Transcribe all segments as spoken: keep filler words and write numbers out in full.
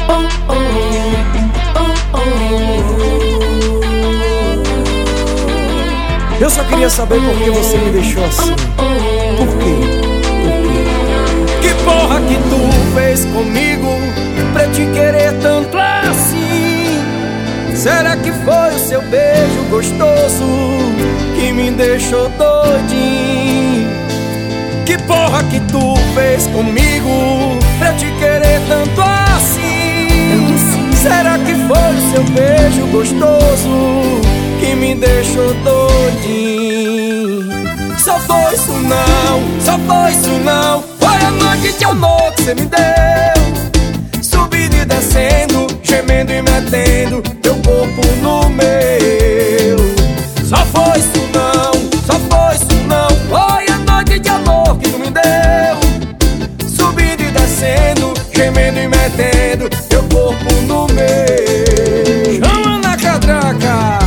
Eu só queria saber por que você me deixou assim. Por quê? Por quê? Que porra que tu fez comigo pra te querer tanto assim? Será que foi o seu beijo gostoso que me deixou doidinho? Que porra que tu fez comigo pra te querer tanto assim? Será que foi o seu beijo gostoso que me deixou doidinho? Só foi isso não, só foi isso não. Foi a noite de amor que cê me deu, subindo e descendo, gemendo e metendo teu corpo no meu. Só foi isso não, só foi isso não. Foi a noite de amor que tu me deu, subindo e descendo, gemendo e metendo teu corpo no meu. Chama na catraca.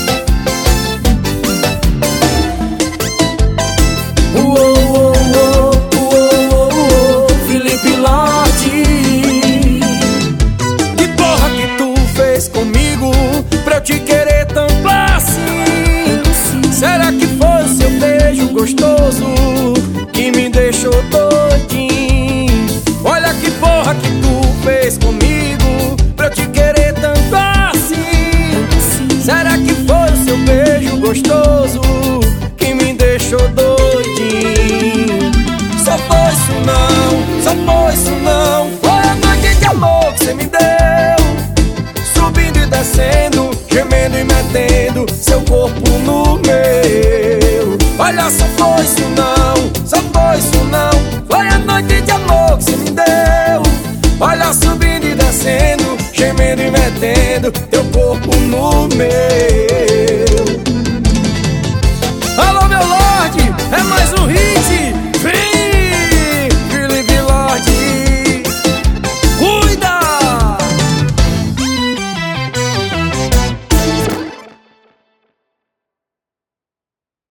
Comigo pra eu te querer tanto assim? Será que foi o seu beijo gostoso que me deixou doidinho? Olha que porra que tu fez comigo pra eu te querer tanto assim? Será que foi o seu beijo gostoso que me deixou doidinho? Só foi isso não, só foi isso não. Foi a noite de amor que cê me deu, subindo e descendo, gemendo e metendo seu corpo no meu. Olha, só foi isso não, só foi isso não. Foi a noite de amor que cê me deu. Olha, subindo e descendo, gemendo e metendo teu corpo no